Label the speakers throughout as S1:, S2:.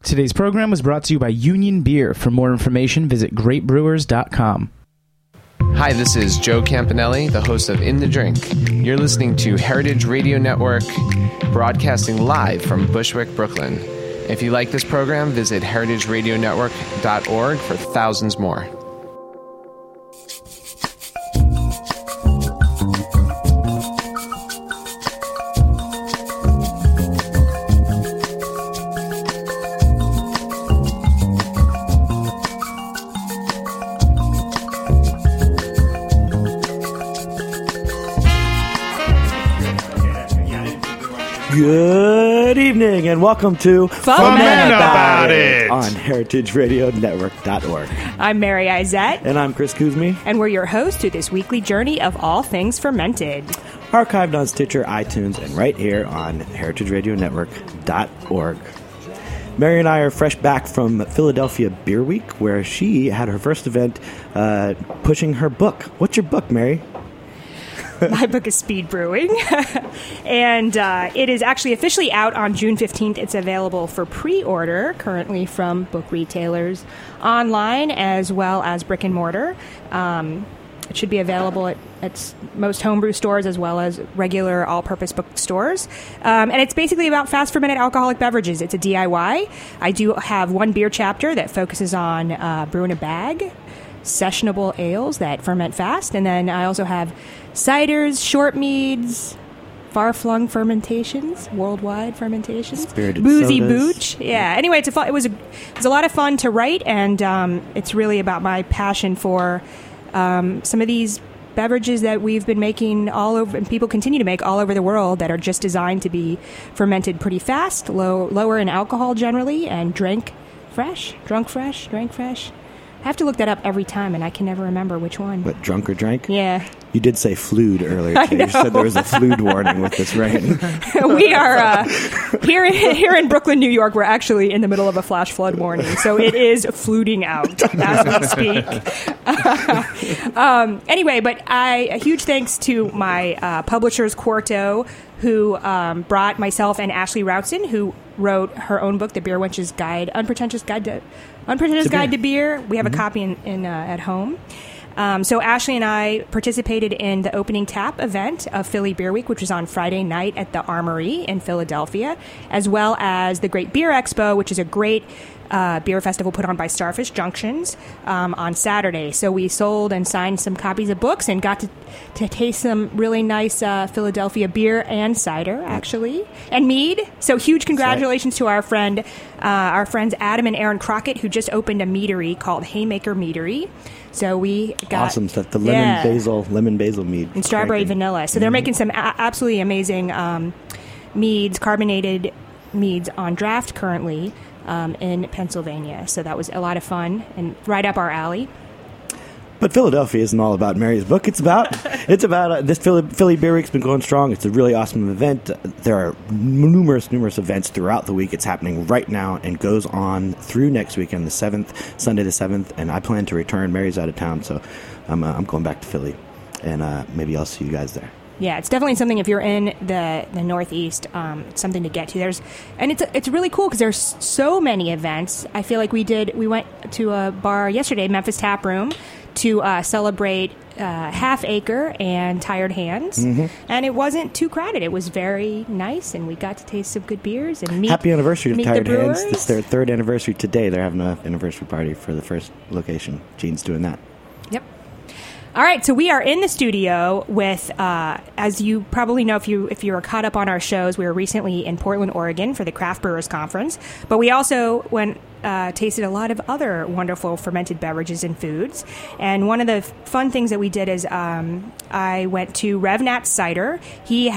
S1: Today's program was brought to you by Union Beer. For more information, visit greatbrewers.com.
S2: Hi, this is Joe Campanelli, the host of In the Drink. You're listening to Heritage Radio Network, broadcasting live from Bushwick, Brooklyn. If you like this program, visit heritageradionetwork.org for thousands more.
S3: Good evening and welcome to
S4: Foment About It
S3: on heritageradionetwork.org.
S4: I'm Mary Izette.
S3: And I'm Chris Kuzmi.
S4: And we're your hosts through this weekly journey of all things fermented.
S3: Archived on Stitcher, iTunes, and right here on heritageradionetwork.org. Mary and I are fresh back from Philadelphia Beer Week, where she had her first event pushing her book. What's your book, Mary?
S4: My book is Speed Brewing, and it is actually officially out on June 15th. It's available for pre-order currently from book retailers online as well as brick and mortar. It should be available at most homebrew stores as well as regular all-purpose bookstores. And it's basically about fast-fermented alcoholic beverages. It's a DIY. I do have one beer chapter that focuses on brew in a bag, sessionable ales that ferment fast, and then I also have ciders, short meads, far-flung fermentations, worldwide fermentations,
S3: spirited
S4: boozy
S3: sodas.
S4: booch. Yeah. Anyway, it was a lot of fun to write, and it's really about my passion for some of these beverages that we've been making all over, and people continue to make all over the world, that are just designed to be fermented pretty fast, lower in alcohol generally, and drunk fresh. I have to look that up every time, and I can never remember which one.
S3: What, drunk or drank?
S4: Yeah.
S3: You did say flued earlier today. You said there was a flued warning with this rain.
S4: We are here in Brooklyn, New York. We're actually in the middle of a flash flood warning, so it is fluting out as we speak. Anyway, but a huge thanks to my publishers, Quarto, who brought myself and Ashley Routson, who wrote her own book, The Beer Wench's Guide, Unpretentious Guide to Beer. We have a copy in at home. So Ashley and I participated in the opening tap event of Philly Beer Week, which was on Friday night at the Armory in Philadelphia, as well as the Great Beer Expo, which is a great beer festival put on by Starfish Junctions on Saturday. So we sold and signed some copies of books and got to taste some really nice Philadelphia beer and cider, actually, and mead. So huge congratulations to our friends Adam and Aaron Crockett, who just opened a meadery called Haymaker Meadery. So we got
S3: awesome stuff. The lemon basil mead
S4: and strawberry vanilla. So they're making some absolutely amazing meads, carbonated meads on draft currently in Pennsylvania. So that was a lot of fun and right up our alley.
S3: But Philadelphia isn't all about Mary's book. It's about this Philly Beer Week's been going strong. It's a really awesome event. There are numerous events throughout the week. It's happening right now and goes on through next weekend, the 7th, Sunday the 7th. And I plan to return. Mary's out of town, so I'm going back to Philly, and maybe I'll see you guys there.
S4: Yeah, it's definitely something. If you're in the Northeast, it's something to get to. It's really cool because there's so many events. I feel like we went to a bar yesterday, Memphis Tap Room, to celebrate Half Acre and Tired Hands, and it wasn't too crowded. It was very nice, and we got to taste some good beers and meet.
S3: Happy anniversary to Tired Hands! It's their 3rd anniversary today. They're having an anniversary party for the first location. Gene's doing that.
S4: Yep. All right, so we are in the studio with, as you probably know if you were caught up on our shows, we were recently in Portland, Oregon for the Craft Brewers Conference, but we also tasted a lot of other wonderful fermented beverages and foods. And one of the fun things that we did is I went to Revnat Cider. He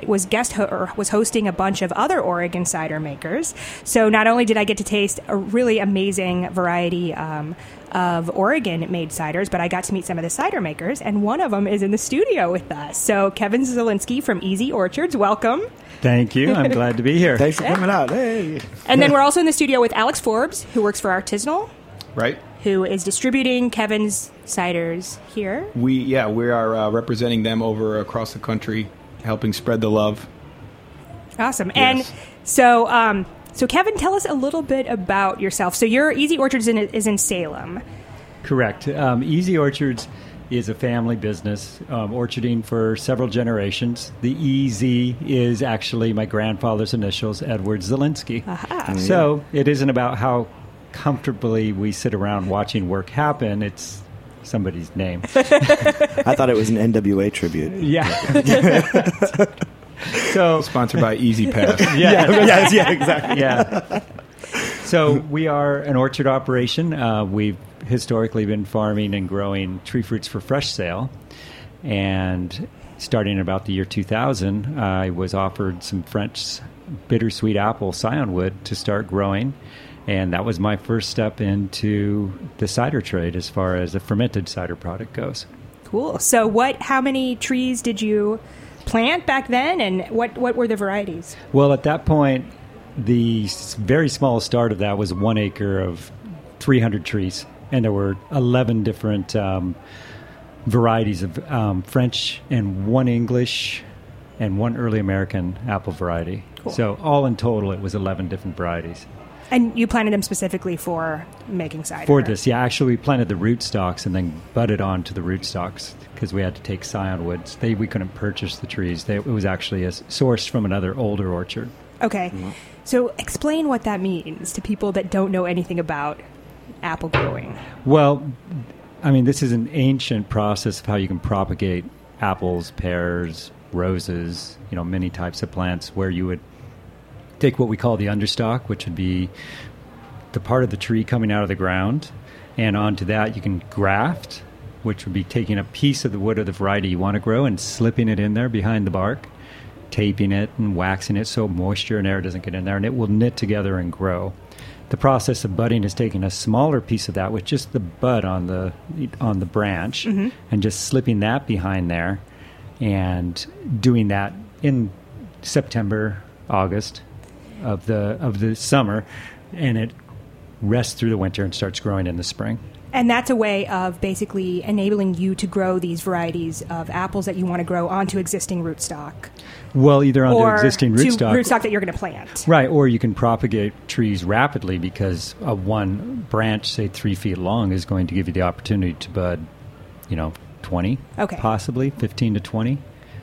S4: was hosting a bunch of other Oregon cider makers. So not only did I get to taste a really amazing variety of Oregon-made ciders, but I got to meet some of the cider makers, and one of them is in the studio with us. So Kevin Zielinski from Easy Orchards, welcome.
S5: Thank you. I'm glad to be here.
S3: Thanks for coming out. Hey.
S4: And then we're also in the studio with Alex Forbes, who works for Artisanal.
S6: Right.
S4: Who is distributing Kevin's ciders here.
S6: We are representing them over across the country, helping spread the love.
S4: Awesome.
S6: Yes.
S4: And so So, Kevin, tell us a little bit about yourself. So, your Easy Orchards is in Salem.
S5: Correct. Easy Orchards is a family business, orcharding for several generations. The EZ is actually my grandfather's initials, Edward Zielinski.
S4: Aha.
S5: So it isn't about how comfortably we sit around watching work happen. It's somebody's name.
S3: I thought it was an NWA tribute.
S5: Yeah. So
S6: Sponsored by Easy Pass.
S3: Yeah, exactly.
S5: Yeah. So we are an orchard operation. We've historically been farming and growing tree fruits for fresh sale. And starting in about the year 2000, I was offered some French bittersweet apple scionwood to start growing. And that was my first step into the cider trade as far as a fermented cider product goes.
S4: Cool. So, how many trees did you plant back then, and what were the varieties?
S5: Well, at that point, the very small start of that was 1 acre of 300 trees. And there were 11 different varieties of French and 1 English and 1 early American apple variety.
S4: Cool.
S5: So all in total, it was 11 different varieties.
S4: And you planted them specifically for making cider?
S5: For this, yeah. Actually, we planted the rootstocks and then budded onto the rootstocks because we had to take scionwoods. We couldn't purchase the trees. It was actually sourced from another older orchard.
S4: Okay. Mm-hmm. So explain what that means to people that don't know anything about apple growing.
S5: Well, I mean, this is an ancient process of how you can propagate apples, pears, roses, many types of plants, where you would take what we call the understock, which would be the part of the tree coming out of the ground, and onto that you can graft, which would be taking a piece of the wood of the variety you want to grow and slipping it in there behind the bark, taping it and waxing it so moisture and air doesn't get in there, and it will knit together and grow. The process of budding is taking a smaller piece of that with just the bud on the branch, mm-hmm. and just slipping that behind there, and doing that in September, August of the summer, and it rests through the winter and starts growing in the spring.
S4: And that's a way of basically enabling you to grow these varieties of apples that you want to grow onto existing rootstock.
S5: Well, either onto existing rootstock.
S4: Or rootstock that you're going to plant.
S5: Right, or you can propagate trees rapidly because one branch, say 3 feet long, is going to give you the opportunity to bud, 20, possibly 15 to 20.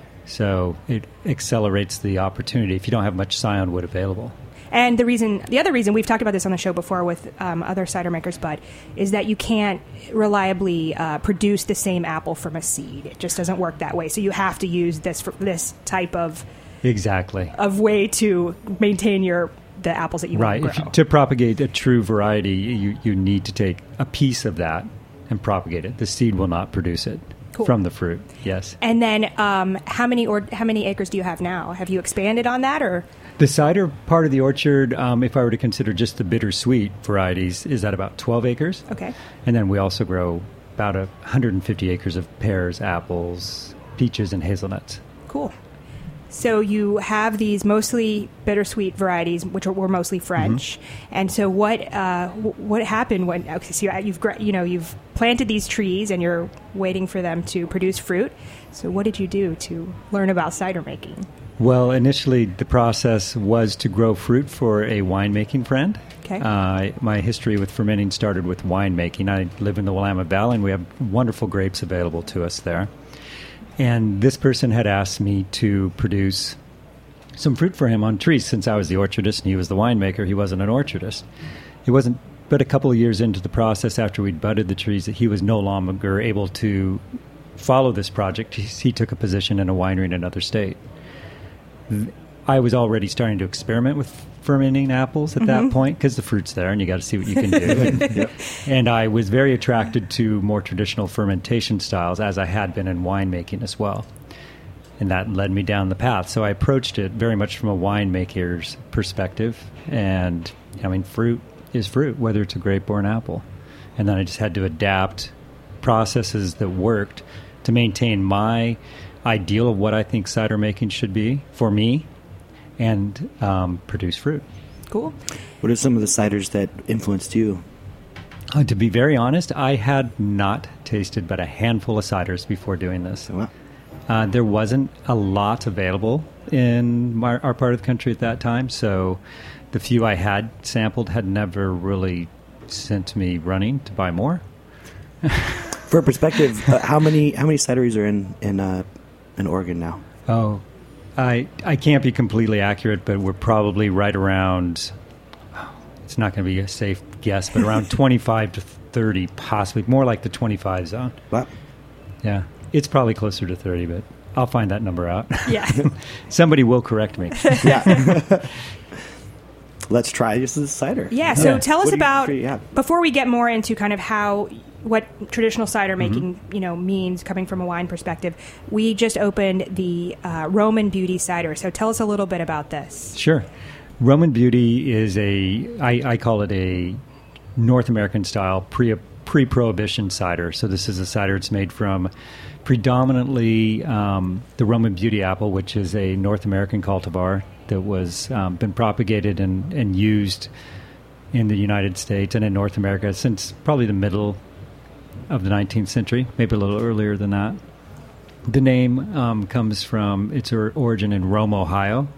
S5: So it accelerates the opportunity if you don't have much scionwood available.
S4: And the other reason, we've talked about this on the show before with other cider makers, but is that you can't reliably produce the same apple from a seed. It just doesn't work that way. So you have to use this type of of way to maintain the apples that you want to grow.
S5: To propagate a true variety, you need to take a piece of that and propagate it. The seed will not produce it. Cool. From the fruit, yes.
S4: And then, how many acres do you have now? Have you expanded on that, or?
S5: The cider part of the orchard, if I were to consider just the bittersweet varieties, is at about 12 acres.
S4: Okay.
S5: And then we also grow about 150 acres of pears, apples, peaches, and hazelnuts.
S4: Cool. So you have these mostly bittersweet varieties, which were mostly French. Mm-hmm. And so what happened when you've planted these trees and you're waiting for them to produce fruit? So what did you do to learn about cider making?
S5: Well, initially the process was to grow fruit for a winemaking friend.
S4: Okay.
S5: My history with fermenting started with winemaking. I live in the Willamette Valley, and we have wonderful grapes available to us there. And this person had asked me to produce some fruit for him on trees. Since I was the orchardist and he was the winemaker, he wasn't an orchardist. It wasn't but a couple of years into the process after we'd budded the trees that he was no longer able to follow this project. He took a position in a winery in another state. I was already starting to experiment with fermenting apples at that point because the fruit's there and you got to see what you can do. And I was very attracted to more traditional fermentation styles, as I had been in winemaking as well. And that led me down the path. So I approached it very much from a winemaker's perspective. And, fruit is fruit, whether it's a grape or an apple. And then I just had to adapt processes that worked to maintain my ideal of what I think cider making should be for me, and produce fruit.
S4: Cool.
S3: What are some of the ciders that influenced you?
S5: To be very honest, I had not tasted but a handful of ciders before doing this.
S3: Wow.
S5: There wasn't a lot available in our part of the country at that time, so the few I had sampled had never really sent me running to buy more.
S3: For perspective, how many cideries are in Oregon now?
S5: Oh, I can't be completely accurate, but we're probably right around, it's not going to be a safe guess, but around 25 to 30, possibly. More like the 25 zone.
S3: What?
S5: Yeah. It's probably closer to 30, but I'll find that number out.
S4: Yeah.
S5: Somebody will correct me.
S3: Yeah. Let's try this as cider.
S4: Yeah, so
S5: Yeah.
S4: tell us
S3: What do you
S4: about,
S3: create? Yeah.
S4: before we get more into kind of what traditional cider making, means coming from a wine perspective, we just opened the Roman Beauty cider. So tell us a little bit about this.
S5: Sure. Roman Beauty is I call it a North American style pre-prohibition cider. So this is a cider that's made from predominantly the Roman Beauty apple, which is a North American cultivar that was been propagated and used in the United States and in North America since probably the middle of the 19th century, maybe a little earlier than that. The name comes from its origin in Rome, Ohio.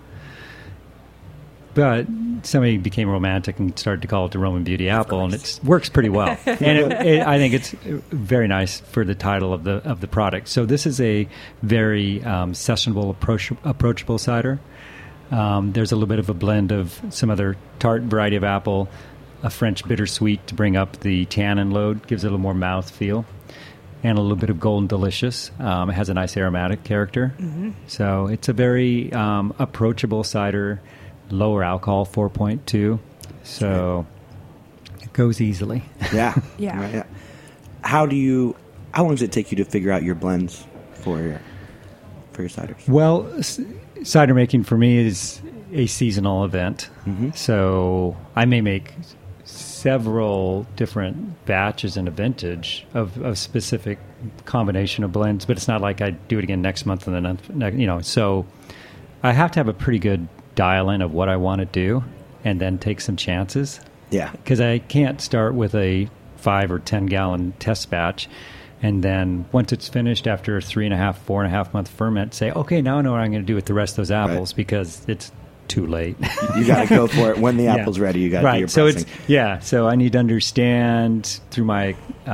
S5: But somebody became romantic and started to call it the Roman Beauty apple, and it works pretty well. And I think it's very nice for the title of the product. So this is a very sessionable, approachable cider. There's a little bit of a blend of some other tart variety of apple, a French bittersweet to bring up the tannin load, gives it a little more mouth feel, and a little bit of Golden Delicious. It has a nice aromatic character. Mm-hmm. So it's a very approachable cider, lower alcohol, 4.2. So it goes easily.
S3: Yeah.
S4: Yeah.
S3: Right, yeah. How long does it take you to figure out your blends for your ciders?
S5: Well, cider making for me is a seasonal event. Mm-hmm. So I may make several different batches in a vintage of a specific combination of blends, but it's not like I do it again next month and then, so I have to have a pretty good dial-in of what I want to do and then take some chances.
S3: Yeah.
S5: Because I can't start with a 5 or 10 gallon test batch and then once it's finished after a 4.5 month ferment, say, okay, now I know what I'm going to do with the rest of those apples, right, because it's too late.
S3: You got to go for it when the apple's ready. You got to do your pressing.
S5: So I need to understand through my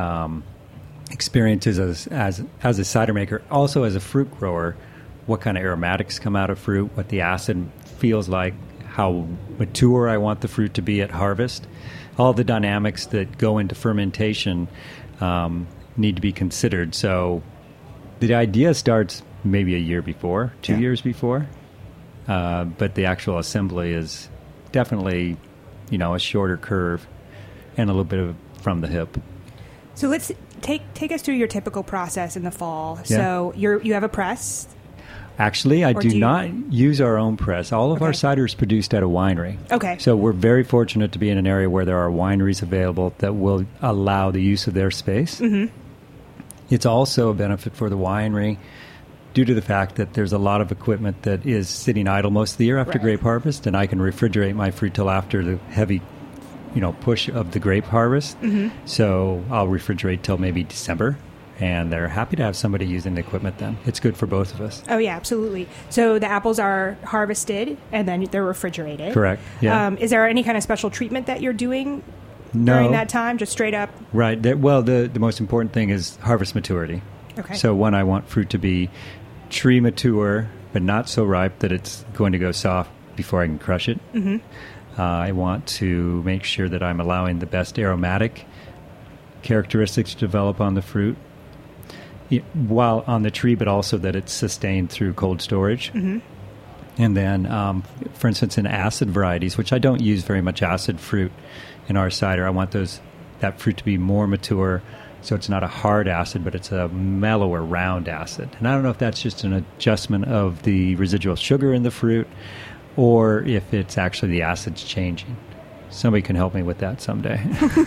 S5: experiences as a cider maker, also as a fruit grower, what kind of aromatics come out of fruit, what the acid feels like, how mature I want the fruit to be at harvest. All the dynamics that go into fermentation need to be considered. So the idea starts maybe a year before, 2 years before, but the actual assembly is definitely, a shorter curve and a little bit of from the hip.
S4: So let's take us through your typical process in the fall.
S5: Yeah.
S4: So you have a press.
S5: Actually, I do not use our own press. All of our cider is produced at a winery.
S4: Okay.
S5: So we're very fortunate to be in an area where there are wineries available that will allow the use of their space. Mm-hmm. It's also a benefit for the winery due to the fact that there's a lot of equipment that is sitting idle most of the year after grape harvest, and I can refrigerate my fruit till after the heavy push of the grape harvest. Mm-hmm. So I'll refrigerate till maybe December. And they're happy to have somebody using the equipment then. It's good for both of us.
S4: Oh, yeah, absolutely. So the apples are harvested and then they're refrigerated.
S5: Correct, yeah.
S4: Is there any kind of special treatment that you're doing during that time, just straight up?
S5: Right. The most important thing is harvest maturity.
S4: Okay.
S5: So I want fruit to be tree mature, but not so ripe that it's going to go soft before I can crush it. Mm-hmm. I want to make sure that I'm allowing the best aromatic characteristics to develop on the fruit, while on the tree, but also that it's sustained through cold storage. Mm-hmm. And then, for instance, in acid varieties, which I don't use very much acid fruit in our cider, I want that fruit to be more mature, so it's not a hard acid, but it's a mellower, round acid. And I don't know if that's just an adjustment of the residual sugar in the fruit, or if it's actually the acid's changing. Somebody can help me with that someday.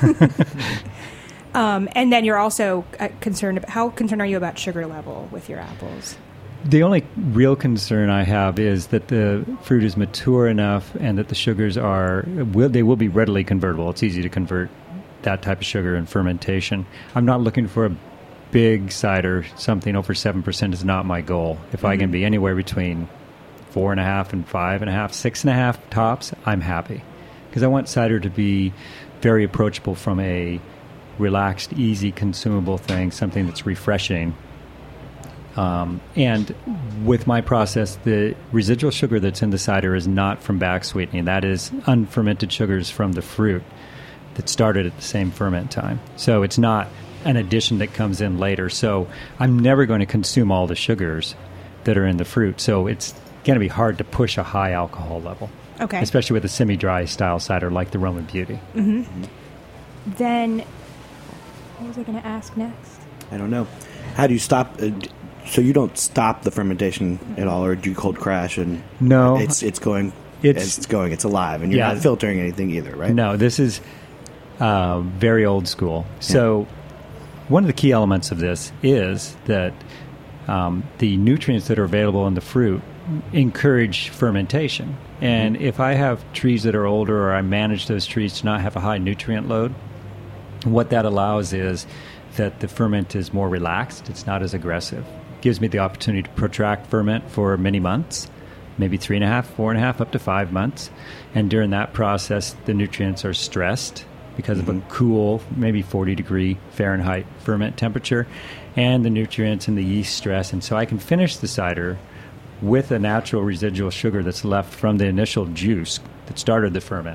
S4: And then you're also how concerned are you about sugar level with your apples?
S5: The only real concern I have is that the fruit is mature enough and that the sugars they will be readily convertible. It's easy to convert that type of sugar in fermentation. I'm not looking for a big cider. Something over 7% is not my goal. If I can be anywhere between 4.5 and 5.5, 6.5 tops, I'm happy. because I want cider to be very approachable from a relaxed, easy, consumable thing, something that's refreshing. And with my process, the residual sugar that's in the cider is not from back sweetening. That is unfermented sugars from the fruit that started at the same ferment time. So it's not an addition that comes in later. So I'm never going to consume all the sugars that are in the fruit. So it's going to be hard to push a high alcohol level.
S4: Okay.
S5: Especially with a semi-dry style cider like the Roman Beauty.
S4: Mm-hmm. Then, what was I going to ask next?
S3: I don't know. How do you stop? So you don't stop the fermentation at all, or do you cold crash and
S5: no?
S3: It's going. It's going. It's alive, and you're not filtering anything either, right?
S5: No, this is very old school. Yeah. So one of the key elements of this is that the nutrients that are available in the fruit encourage fermentation. And if I have trees that are older, or I manage those trees to not have a high nutrient load, what that allows is that the ferment is more relaxed. It's not as aggressive. It gives me the opportunity to protract ferment for many months, maybe 3.5, 4.5, up to 5 months. And during that process, the nutrients are stressed because of a cool, maybe 40-degree Fahrenheit ferment temperature, and the nutrients and the yeast stress. And so I can finish the cider with a natural residual sugar that's left from the initial juice that started the ferment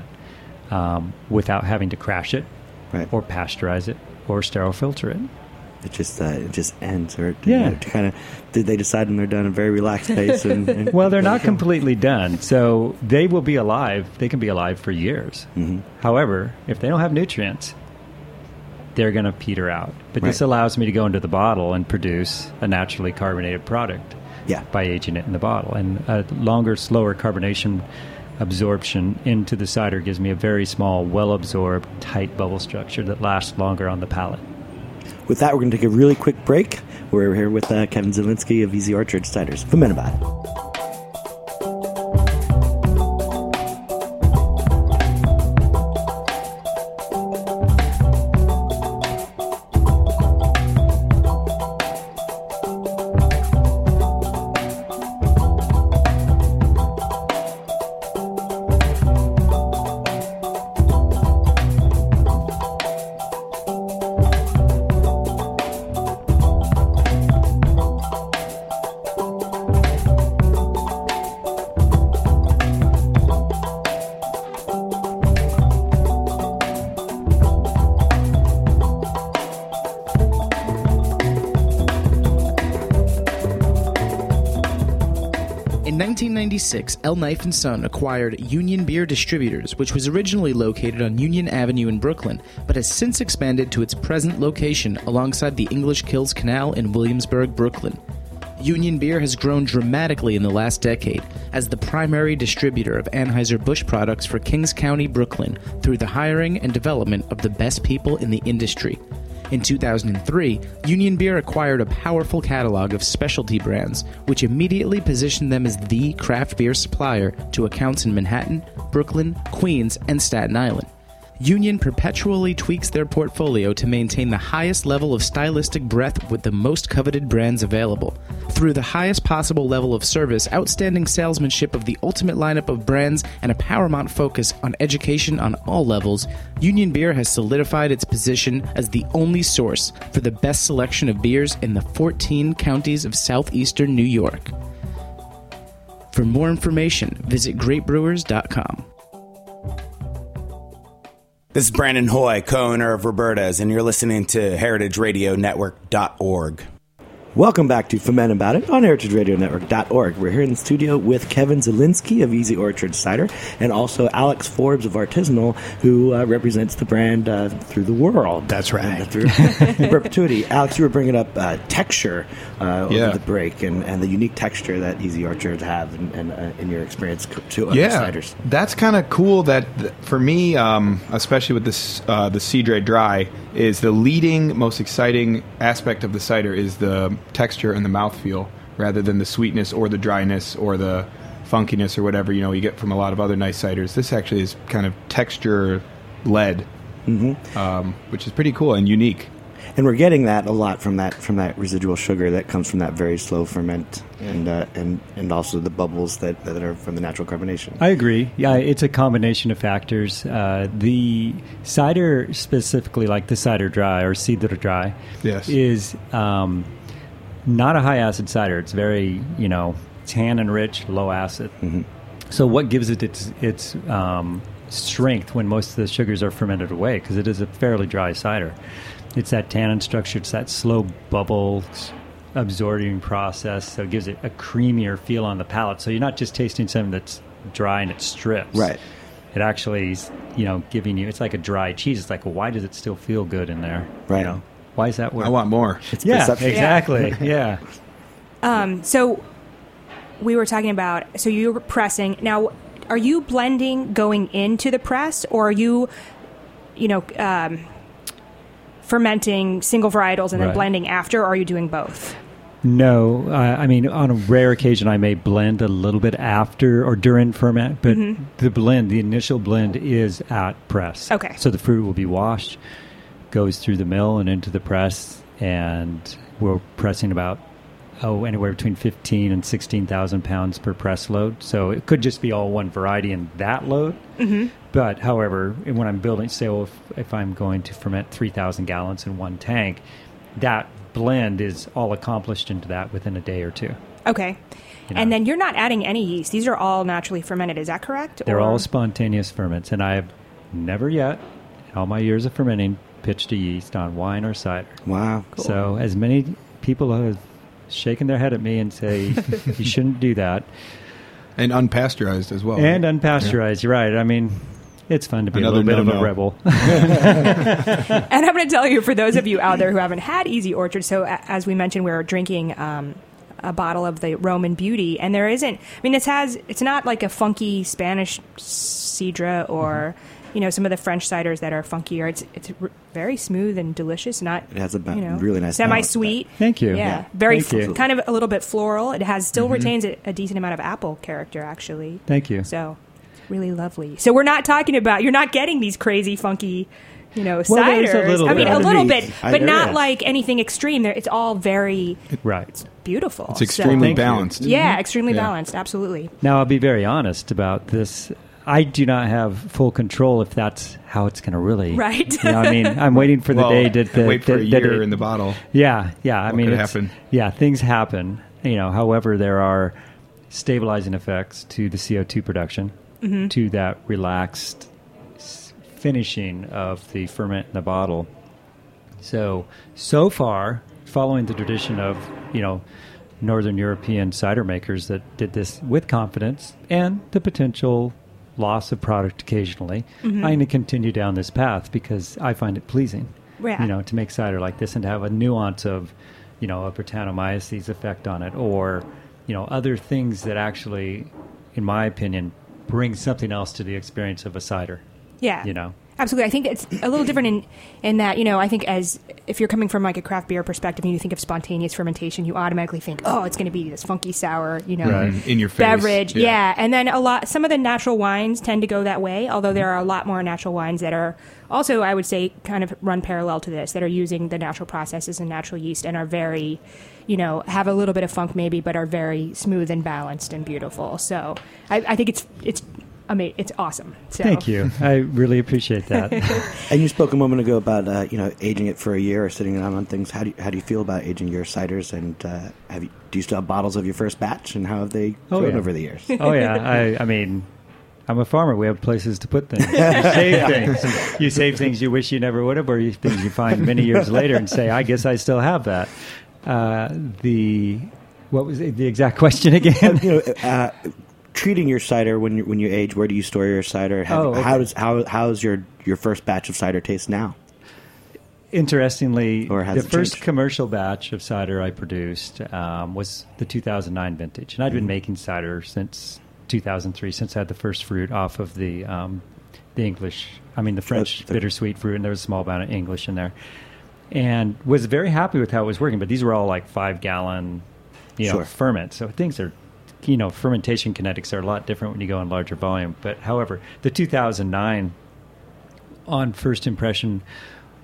S5: without having to crash it or pasteurize it or sterile filter it.
S3: It just ends, or to kind of, did they decide when they're done at a very relaxed pace? And
S5: well, they're not completely done, so they will be alive. They can be alive for years. Mm-hmm. However, if they don't have nutrients, they're going to peter out. But this allows me to go into the bottle and produce a naturally carbonated product by aging it in the bottle. And a longer, slower carbonation absorption into the cider gives me a very small, well-absorbed, tight bubble structure that lasts longer on the palate.
S3: With that, we're going to take a really quick break. We're here with Kevin Zielinski of Easy Orchard Ciders. Ferment About It.
S1: In 1996, El Knife & Son acquired Union Beer Distributors, which was originally located on Union Avenue in Brooklyn, but has since expanded to its present location alongside the English Kills Canal in Williamsburg, Brooklyn. Union Beer has grown dramatically in the last decade as the primary distributor of Anheuser-Busch products for Kings County, Brooklyn, through the hiring and development of the best people in the industry. In 2003, Union Beer acquired a powerful catalog of specialty brands, which immediately positioned them as the craft beer supplier to accounts in Manhattan, Brooklyn, Queens, and Staten Island. Union perpetually tweaks their portfolio to maintain the highest level of stylistic breadth with the most coveted brands available. Through the highest possible level of service, outstanding salesmanship of the ultimate lineup of brands, and a paramount focus on education on all levels, Union Beer has solidified its position as the only source for the best selection of beers in the 14 counties of southeastern New York. For more information, visit greatbrewers.com.
S7: This is Brandon Hoy, co-owner of Roberta's, and you're listening to heritageradionetwork.org.
S3: Welcome back to Ferment About It on heritageradionetwork.org. We're here in the studio with Kevin Zielinski of Easy Orchard Cider and also Alex Forbes of Artisanal, who represents the brand through the world.
S6: That's right.
S3: Through perpetuity. Alex, you were bringing up texture over the break and the unique texture that Easy Orchards have and in your experience to other ciders.
S6: That's kind of cool that for me, especially with this the Cidre Dry, is the leading, most exciting aspect of the cider is the texture and the mouthfeel rather than the sweetness or the dryness or the funkiness or whatever you get from a lot of other nice ciders. This actually is kind of texture led, which is pretty cool and unique.
S3: And we're getting that a lot from that residual sugar that comes from that very slow ferment, and also the bubbles that are from the natural carbonation.
S5: I agree. Yeah, it's a combination of factors. The cider, specifically like the cider dry or Cidre dry,
S6: Yes.
S5: is not a high acid cider. It's very, tannin rich, low acid.
S3: Mm-hmm.
S5: So what gives it its strength when most of the sugars are fermented away, because it is a fairly dry cider. It's that tannin structure. It's that slow bubble absorbing process. So it gives it a creamier feel on the palate. So you're not just tasting something that's dry and it strips.
S3: Right.
S5: It actually is, giving you, it's like a dry cheese. It's like, well, why does it still feel good in there?
S3: Right.
S5: Why is that work?
S6: I want more.
S3: It's
S5: Yeah,
S3: perception.
S5: exactly. Yeah.
S4: So we were talking about, so you were pressing. Now, are you blending going into the press, or are you, fermenting single varietals and then
S5: Right.
S4: blending after, or are you doing both?
S5: No, on a rare occasion, I may blend a little bit after or during ferment, but the initial blend is at press.
S4: Okay.
S5: So the fruit will be washed, goes through the mill and into the press, and we're pressing about, anywhere between 15 and 16,000 pounds per press load. So it could just be all one variety in that load. Mm-hmm. But, however, when I'm building, say, if I'm going to ferment 3,000 gallons in one tank, that blend is all accomplished into that within a day or two.
S4: Okay.
S5: You know.
S4: And then you're not adding any yeast. These are all naturally fermented. Is that correct?
S5: They're
S4: Or-
S5: all spontaneous ferments, and I have never yet, in all my years of fermenting, pitched a yeast on wine or cider.
S3: Wow.
S5: So as many people have shaken their head at me and say, you shouldn't do that.
S6: And unpasteurized as well.
S5: And unpasteurized, you're right. I mean, it's fun to be
S6: Another
S5: a little bit
S6: no-no.
S5: of a rebel.
S4: And I'm going to tell you, for those of you out there who haven't had Easy Orchard, so as we mentioned, we're drinking a bottle of the Roman Beauty, and there isn't, it's not like a funky Spanish Cidre or, some of the French ciders that are funkier. It's very smooth and delicious, not,
S3: It has a really nice
S4: semi-sweet.
S5: Thank you.
S4: Yeah, very
S5: Thank you.
S4: kind of a little bit floral. It still retains a decent amount of apple character, actually.
S5: Thank you.
S4: So, really lovely. So we're not talking about, you're not getting these crazy, funky,
S5: there's a
S4: ciders.
S5: little
S4: I mean,
S5: bit.
S4: a little bit,
S3: I
S4: but
S3: know,
S4: not
S3: yeah.
S4: like anything extreme. There, it's all very
S5: Right.
S4: beautiful.
S6: It's extremely
S5: Thank you.
S6: balanced.
S4: Yeah, extremely
S6: Yeah.
S4: balanced. Absolutely.
S5: Now, I'll be very honest about this. I do not have full control if that's how it's going to really.
S4: Right.
S5: I'm waiting for the
S6: Well,
S5: day that
S6: wait for a year in the bottle.
S5: Yeah.
S6: What could
S5: it's-
S6: happen?
S5: Yeah, things happen. However, there are stabilizing effects to the CO2 production, to that relaxed finishing of the ferment in the bottle. So far, following the tradition of, Northern European cider makers that did this with confidence and the potential loss of product occasionally, I'm going to continue down this path because I find it pleasing,
S4: Yeah.
S5: to make cider like this and to have a nuance of, a Brettanomyces effect on it, or, other things that actually, in my opinion, bring something else to the experience of a cider.
S4: Yeah. Absolutely. I think it's a little different in that, I think as if you're coming from like a craft beer perspective and you think of spontaneous fermentation, you automatically think, oh, it's going to be this funky sour,
S6: Right. In your face.
S4: beverage.
S6: Yeah.
S4: Yeah. And then some of the natural wines tend to go that way, although there are a lot more natural wines that are also, I would say, kind of run parallel to this, that are using the natural processes and natural yeast and are very, have a little bit of funk maybe, but are very smooth and balanced and beautiful. So I think it's awesome. So.
S5: Thank you. I really appreciate that.
S3: And you spoke a moment ago about aging it for a year or sitting down on things. How do you feel about aging your ciders? And do you still have bottles of your first batch? And how have they grown
S5: yeah.
S3: over the years?
S5: Oh, yeah. I'm a farmer. We have places to put things. You save things. You save things you wish you never would have, or things you find many years later and say, I guess I still have that. What was the exact question again?
S3: Treating your cider when you age, where do you store your cider?
S5: Okay.
S3: How's your first batch of cider taste now?
S5: Interestingly,
S3: Or has
S5: the
S3: it
S5: first
S3: changed?
S5: commercial batch of cider I produced was the 2009 vintage, and I'd been making cider since 2003, since I had the first fruit off of the French bittersweet fruit, and there was a small amount of English in there, and was very happy with how it was working. But these were all like 5-gallon,
S3: Sure.
S5: ferment, so things are. Fermentation kinetics are a lot different when you go in larger volume. But however, the 2009, on first impression,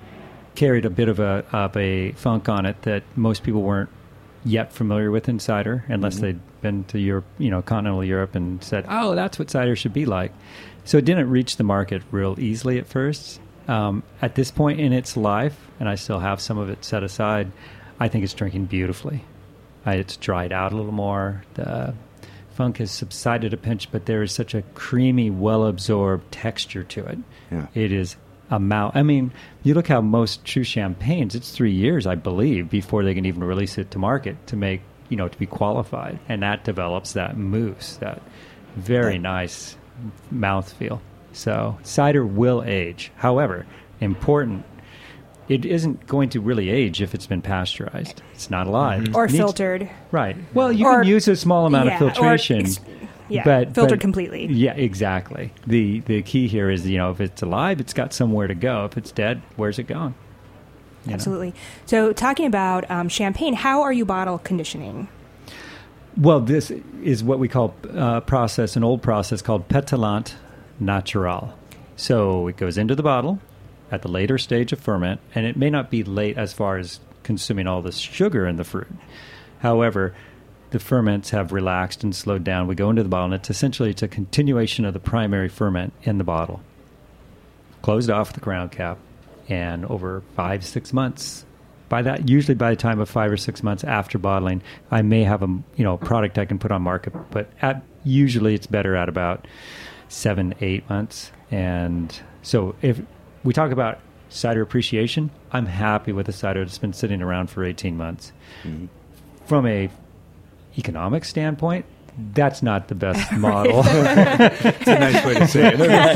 S5: carried a bit of a funk on it that most people weren't yet familiar with in cider, unless they'd been to Europe, continental Europe, and said, "Oh, that's what cider should be like." So it didn't reach the market real easily at first. At this point in its life, and I still have some of it set aside, I think it's drinking beautifully. It's dried out a little more. The funk has subsided a pinch, but there is such a creamy, well-absorbed texture to it.
S3: Yeah.
S5: It is a mouth. I mean, you look how most true champagnes, it's 3 years, I believe, before they can even release it to market to make, to be qualified. And that develops that mousse, that very nice mouthfeel. So cider will age. However, important, it isn't going to really age if it's been pasteurized. It's not alive.
S4: Or filtered.
S5: Right. Well, you can use a small amount of filtration.
S4: But filtered completely.
S5: Yeah, exactly. The key here is, if it's alive, it's got somewhere to go. If it's dead, where's it going?
S4: Absolutely. So talking about champagne, how are you bottle conditioning?
S5: Well, this is what we call an old process called pétillant naturel. So it goes into the bottle at the later stage of ferment, and it may not be late as far as consuming all this sugar in the fruit. However, the ferments have relaxed and slowed down. We go into the bottle, and it's a continuation of the primary ferment in the bottle. Closed off the crown cap, and over 5-6 months, usually by the time of 5 or 6 months after bottling, I may have a product I can put on market, but usually it's better at about 7-8 months. And so if we talk about cider appreciation, I'm happy with a cider that's been sitting around for 18 months. Mm-hmm. From a economic standpoint, that's not the best model.
S6: It's a nice way to say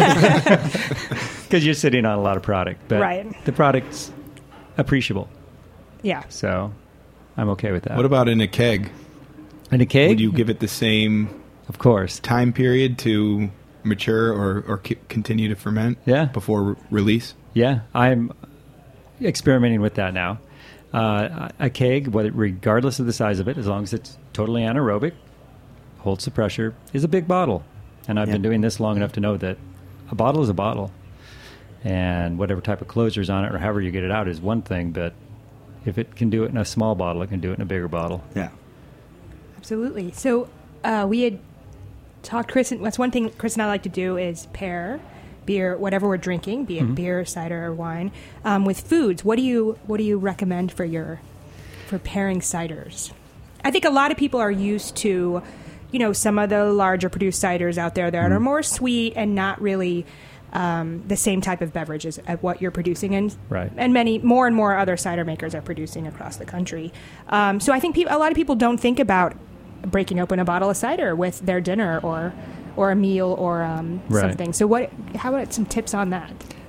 S6: it.
S5: Because you're sitting on a lot of product, but the product's appreciable.
S4: Yeah.
S5: So I'm okay with that.
S6: What about in a keg?
S5: In a keg?
S6: Would you give it the same
S5: of course
S6: time period to mature or continue to ferment before release?
S5: Yeah, I'm experimenting with that now. A keg, regardless of the size of it, as long as it's totally anaerobic, holds the pressure, is a big bottle. And I've been doing this long enough to know that a bottle is a bottle. And whatever type of closure's on it or however you get it out is one thing, but if it can do it in a small bottle, it can do it in a bigger bottle.
S3: Yeah.
S4: Absolutely. So we had talked, Chris, that's one thing Chris and I like to do is pair beer, whatever we're drinking, be it beer, cider, or wine, with foods. What do you recommend for pairing ciders? I think a lot of people are used to, some of the larger produced ciders out there that are more sweet and not really the same type of beverages as what you're producing, and many more and more other cider makers are producing across the country. So I think a lot of people don't think about breaking open a bottle of cider with their dinner or a meal or something. So how about some tips on that?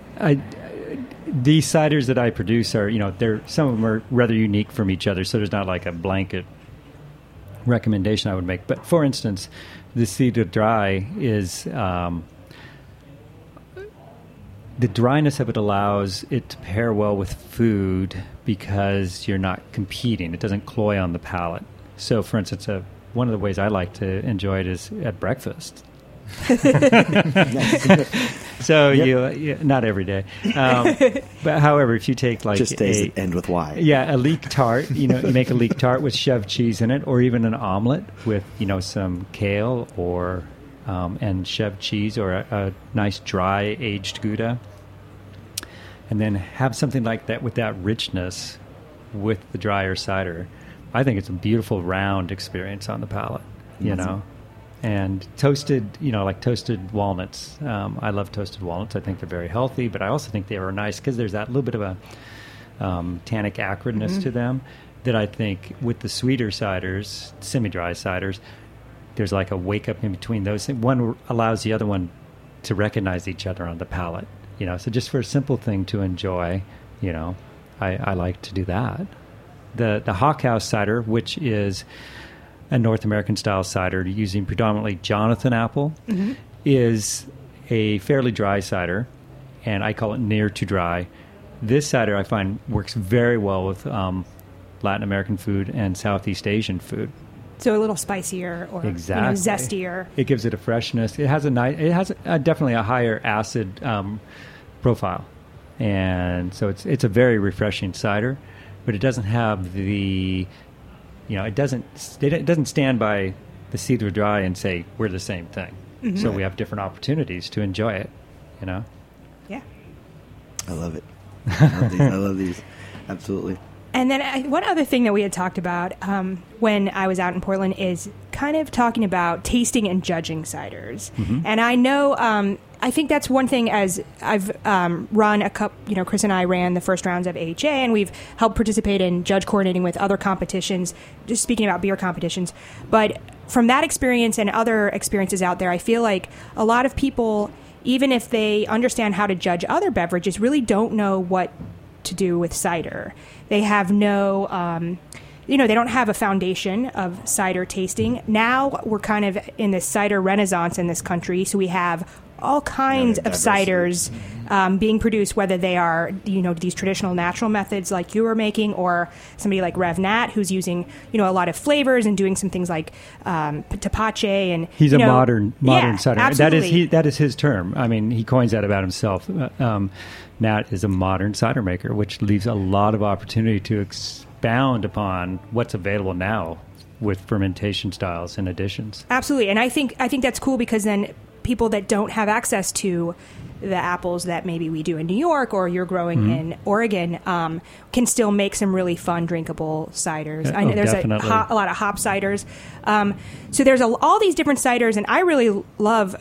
S5: These ciders that I produce are, some of them are rather unique from each other, so there's not like a blanket recommendation I would make. But for instance, the Cidre Dry is the dryness of it allows it to pair well with food because you're not competing. It doesn't cloy on the palate. So, for instance, one of the ways I like to enjoy it is at breakfast. So not every day, but however, if you take like
S3: just days that end with Y,
S5: a leek tart, you make a leek tart with shoved cheese in it, or even an omelet with some kale or and shoved cheese, or a nice dry aged Gouda, and then have something like that with that richness with the drier cider. I think it's a beautiful round experience on the palate, And toasted, like toasted walnuts. I love toasted walnuts. I think they're very healthy, but I also think they are nice because there's that little bit of a tannic acridness to them that I think with the sweeter ciders, semi-dry ciders, there's like a wake-up in between those things. One allows the other one to recognize each other on the palate. So just for a simple thing to enjoy, I like to do that. The Hockhouse cider, which is a North American style cider using predominantly Jonathan apple, is a fairly dry cider, and I call it near to dry. This cider I find works very well with Latin American food and Southeast Asian food.
S4: So a little spicier or zestier.
S5: It gives it a freshness. It has definitely a higher acid profile. And so it's a very refreshing cider, but it doesn't have the, it doesn't stand by the Cedar Dry and say we're the same thing. Mm-hmm. So we have different opportunities to enjoy it,
S4: Yeah.
S3: I love it. I love these. Absolutely.
S4: And then one other thing that we had talked about when I was out in Portland is kind of talking about tasting and judging ciders. Mm-hmm. And I know, I think that's one thing as I've run a couple, Chris and I ran the first rounds of AHA, and we've helped participate in judge coordinating with other competitions, just speaking about beer competitions. But from that experience and other experiences out there, I feel like a lot of people, even if they understand how to judge other beverages, really don't know what to do with cider. They have no, they don't have a foundation of cider tasting. Now we're kind of in this cider renaissance in this country, so we have all kinds of ciders being produced, whether they are, these traditional natural methods like you were making, or somebody like Rev Nat who's using, a lot of flavors and doing some things like tepache. And
S5: he's a modern cider.
S4: Absolutely.
S5: That is his term. I mean, he coins that about himself. Nat is a modern cider maker, which leaves a lot of opportunity to expound upon what's available now with fermentation styles and additions.
S4: Absolutely, and I think that's cool, because then people that don't have access to the apples that maybe we do in New York or you're growing in Oregon can still make some really fun, drinkable ciders. I know there's a lot of hop ciders. So there's all these different ciders, and I really love.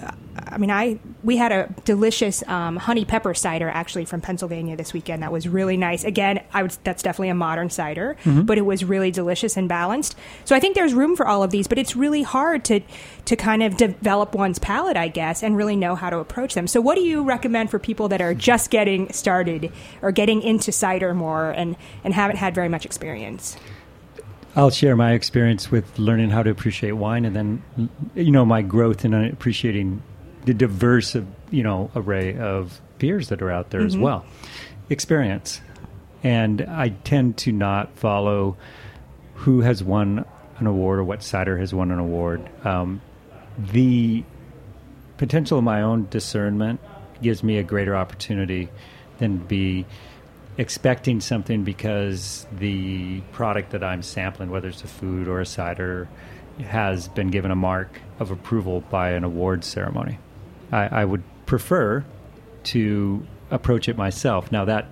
S4: We had a delicious honey pepper cider actually from Pennsylvania this weekend. That was really nice. Again, that's definitely a modern cider, but it was really delicious and balanced. So I think there's room for all of these, but it's really hard to kind of develop one's palate, I guess, and really know how to approach them. So what do you recommend for people that are just getting started or getting into cider more and haven't had very much experience?
S5: I'll share my experience with learning how to appreciate wine, and then, my growth in appreciating the diverse, array of beers that are out there as well. Experience. And I tend to not follow who has won an award or what cider has won an award. The potential of my own discernment gives me a greater opportunity than to be expecting something because the product that I'm sampling, whether it's a food or a cider, has been given a mark of approval by an awards ceremony. I would prefer to approach it myself. Now, that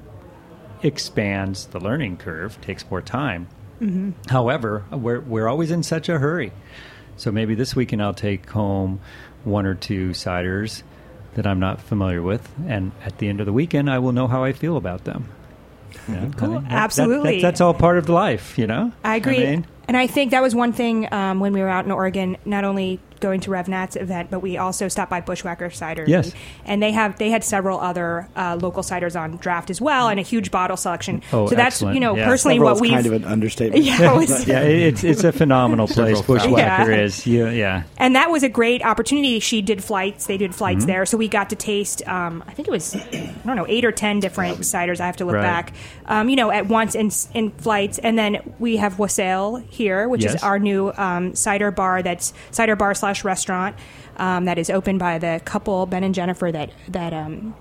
S5: expands the learning curve, takes more time. Mm-hmm. However, we're always in such a hurry. So maybe this weekend I'll take home one or two ciders that I'm not familiar with, and at the end of the weekend, I will know how I feel about them. Yeah,
S4: cool. Absolutely.
S5: That's all part of life,
S4: I agree. And I think that was one thing when we were out in Oregon, not only going to Rev Nat's event, but we also stopped by Bushwhacker Cider.
S5: Yes.
S4: And they had several other local ciders on draft as well, and a huge bottle selection.
S5: Oh,
S4: so that's,
S5: excellent.
S4: Personally what we've...
S3: kind of an understatement.
S5: It's a phenomenal place, Bushwhacker is. Yeah.
S4: And that was a great opportunity. They did flights there, so we got to taste, I think it was, 8 or 10 different ciders. I have to look back, at once in flights. And then we have Wassail here, which is our new cider bar that's cider bar / restaurant that is opened by the couple, Ben and Jennifer, that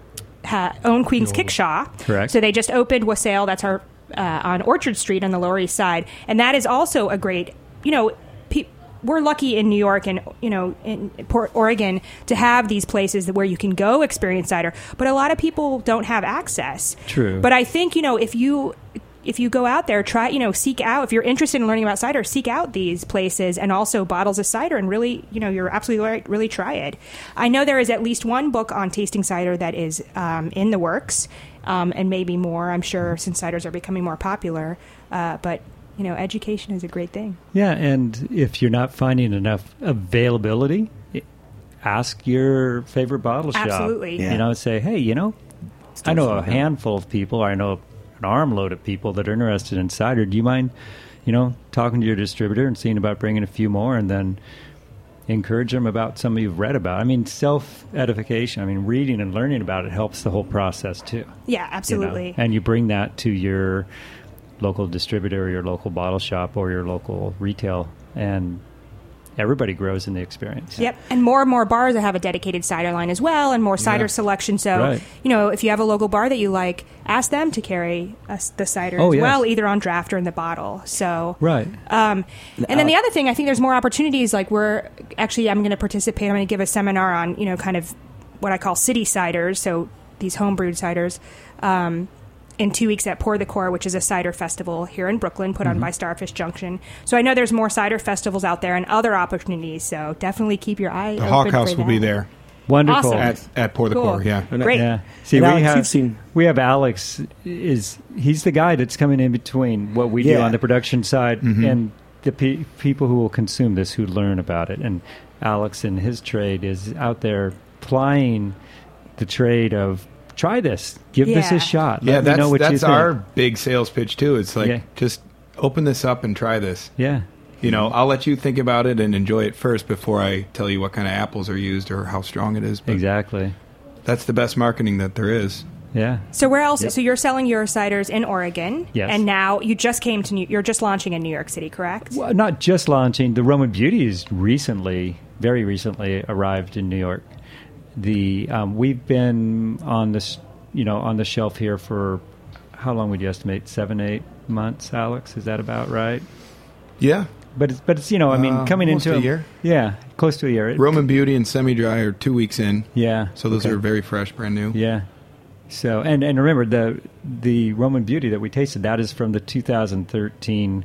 S4: own Queen's Kickshaw.
S5: Correct.
S4: So they just opened Wassail. That's our on Orchard Street on the Lower East Side, and that is also a great. We're lucky in New York and in Oregon to have these places where you can go experience cider, but a lot of people don't have access.
S5: True.
S4: But I think if you go out there, try, seek out, if you're interested in learning about cider, seek out these places and also bottles of cider and really, you're absolutely right, really try it. I know there is at least one book on tasting cider that is in the works, and maybe more, I'm sure, since ciders are becoming more popular. But, education is a great thing.
S5: Yeah, and if you're not finding enough availability, ask your favorite bottle shop.
S4: Absolutely.
S5: Yeah. Say, hey, I know a handful of people, I know an armload of people that are interested in cider. Do you mind, talking to your distributor and seeing about bringing a few more, and then encourage them about some you've read about? I mean, self-edification, reading and learning about it helps the whole process too.
S4: Yeah, absolutely.
S5: And you bring that to your local distributor or your local bottle shop or your local retail, and everybody grows in the experience.
S4: Yep, and more bars that have a dedicated cider line as well, and more cider selection. So,
S5: Right.
S4: If you have a local bar that you like, ask them to carry the cider
S5: Oh,
S4: as
S5: yes.
S4: well, either on draft or in the bottle. So,
S5: Right.
S4: And then the other thing, I think there's more opportunities. Like I'm going to participate. I'm going to give a seminar on, kind of what I call city ciders. So these homebrewed ciders. In 2 weeks at Pour the Core, which is a cider festival here in Brooklyn, put on by Starfish Junction. So I know there's more cider festivals out there and other opportunities. So definitely keep your eye
S6: The
S4: open
S6: Hawk
S4: for
S6: House will
S4: that.
S6: be there
S5: Wonderful.
S4: Awesome.
S6: at Pour the
S4: Cool.
S6: Core. Yeah.
S4: Great.
S5: Yeah. See,
S3: And
S5: we
S3: Alex,
S5: have
S3: you've seen-
S5: we have Alex. He's the guy that's coming in between what we do
S3: Yeah.
S5: on the production side and the people who will consume this, who learn about it. And Alex and his trade is out there plying the trade of try this, give this
S4: Yeah.
S5: a shot.
S6: Yeah,
S5: Let me know what you
S6: that's
S5: think.
S6: our big sales pitch too. It's like
S5: Yeah.
S6: just open this up and try this.
S5: Yeah.
S6: I'll let you think about it and enjoy it first before I tell you what kind of apples are used or how strong it is. But
S5: Exactly.
S6: that's the best marketing that there is.
S5: Yeah.
S4: So where else? So you're selling your ciders in Oregon,
S5: Yes.
S4: and now you just came to you're just launching in New York City, correct?
S5: Well, not just launching. The Roman Beauty is very recently arrived in New York. We've been on this, on the shelf here for how long would you estimate? 7-8 months, Alex? Is that about right?
S6: Yeah.
S5: But it's coming
S6: almost
S5: into
S6: a year.
S5: Yeah, close to a year.
S6: Roman Beauty and Semi Dry are 2 weeks in.
S5: Yeah.
S6: So those are very fresh, brand new.
S5: Yeah. So and remember the Roman Beauty that we tasted, that is from the 2013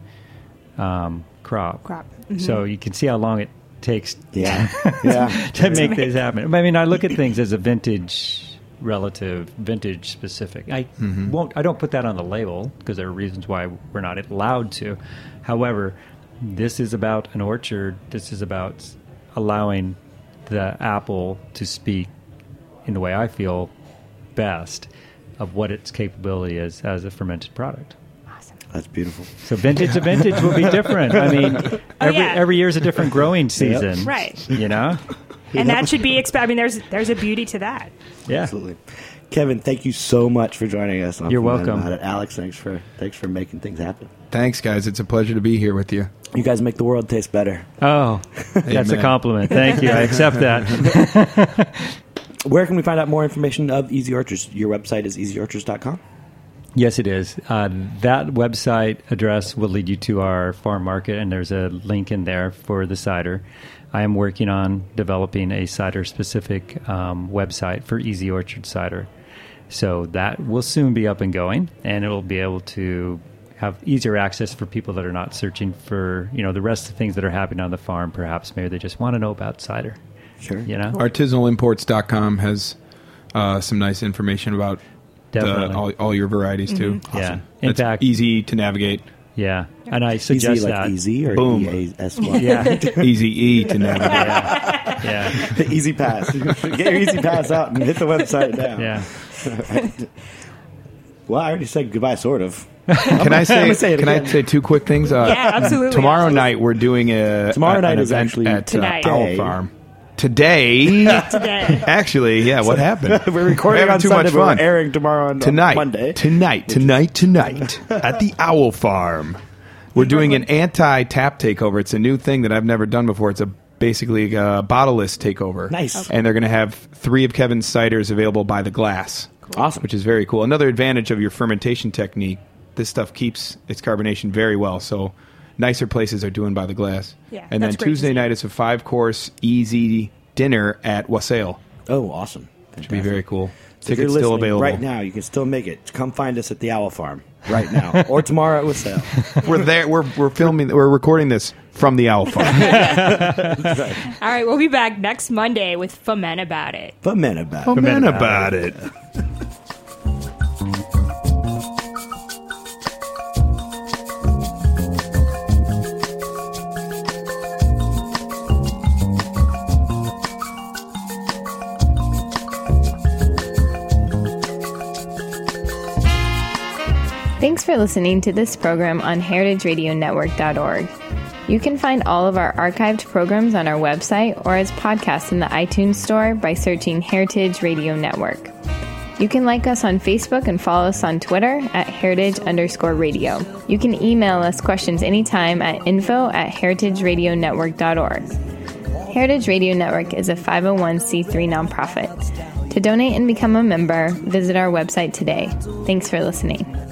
S5: crop.
S4: Mm-hmm.
S5: So you can see how long it takes
S3: Yeah.
S5: to make this happen. I mean, I look at things as a vintage specific. I don't put that on the label because there are reasons why we're not allowed to. However, this is about an orchard. This is about allowing the apple to speak in the way I feel best of what its capability is as a fermented product.
S3: That's beautiful.
S5: So vintage to vintage will be different. I mean, every year is a different growing season.
S4: Right.
S5: And
S4: that should be I mean, there's a beauty to that.
S5: Yeah.
S3: Absolutely. Kevin, thank you so much for joining us on
S5: You're
S3: Ferment
S5: welcome.
S3: About It. Alex, thanks for making things happen.
S6: Thanks, guys. It's a pleasure to be here with you.
S3: You guys make the world taste better.
S5: Oh, that's a
S6: Amen.
S5: compliment. Thank you. I accept that.
S3: Where can we find out more information of Easy Orchards? Your website is easyorchards.com.
S5: Yes, it is. That website address will lead you to our farm market, and there's a link in there for the cider. I am working on developing a cider-specific website for Easy Orchard cider. So that will soon be up and going, and it will be able to have easier access for people that are not searching for, the rest of the things that are happening on the farm. Perhaps maybe they just want to know about cider.
S3: Sure.
S6: Artisanalimports.com has some nice information about all your varieties too.
S5: Mm-hmm. Yeah.
S6: Awesome.
S5: In
S6: It's
S5: fact,
S6: easy to navigate.
S5: Yeah. And I suggest
S3: Easy like
S5: that.
S3: easy or
S6: Boom.
S3: E-A-S-Y?
S5: Yeah.
S6: Easy E to navigate.
S5: Yeah.
S3: The Easy Pass. Get your Easy Pass out and hit the website now.
S5: Yeah.
S3: Well, I already said goodbye, sort of.
S6: Can I say?
S3: gonna say it
S6: Can I
S3: again.
S6: say two quick things?
S4: Yeah, absolutely.
S6: Tomorrow night we're doing an
S3: Tomorrow night is
S6: event
S3: actually
S6: at
S4: tonight.
S6: Owl Farm. Today,
S4: Today.
S6: actually, yeah. What happened?
S3: We're recording
S6: We're having
S3: on
S6: too
S3: Sunday,
S6: much
S3: but
S6: fun.
S3: we're airing tomorrow on Monday.
S6: Tonight at the Owl Farm. We're doing an anti-tap takeover. It's a new thing that I've never done before. It's basically a bottleless takeover.
S3: Nice.
S6: And they're going to have 3 of Kevin's ciders available by the glass.
S3: Awesome.
S6: Which is very cool. Another advantage of your fermentation technique, this stuff keeps its carbonation very well. So nicer places are doing by the glass.
S4: Yeah,
S6: and then
S4: that's great to
S6: Tuesday
S4: see.
S6: night is a 5-course easy dinner at Wassail.
S3: Oh, awesome.
S6: Should be very cool.
S3: So if you're
S6: Tickets still
S3: listening
S6: available.
S3: right now. You can still make it. Come find us at the Owl Farm right now, or tomorrow at Wassail.
S6: We're there. We're filming. We're recording this from the Owl Farm.
S4: All right, we'll be back next Monday with Ferment About It.
S3: But men about it.
S6: Man about it.
S8: Thanks for listening to this program on heritageradionetwork.org. You can find all of our archived programs on our website or as podcasts in the iTunes Store by searching Heritage Radio Network. You can like us on Facebook and follow us on Twitter at heritage_radio. You can email us questions anytime at info@heritageradionetwork.org. Heritage Radio Network is a 501c3 nonprofit. To donate and become a member, visit our website today. Thanks for listening.